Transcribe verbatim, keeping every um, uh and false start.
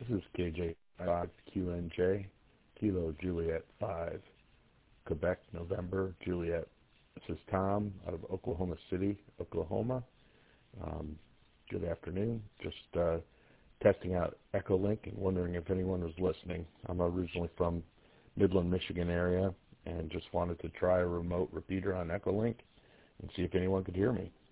This is K J five Q N J, Kilo Juliet five, Quebec, November, Juliet. This is Tom out of Oklahoma City, Oklahoma. Um, good afternoon. Just uh, testing out Echolink and wondering if anyone was listening. I'm originally from Midland, Michigan area and just wanted to try a remote repeater on Echolink and see if anyone could hear me.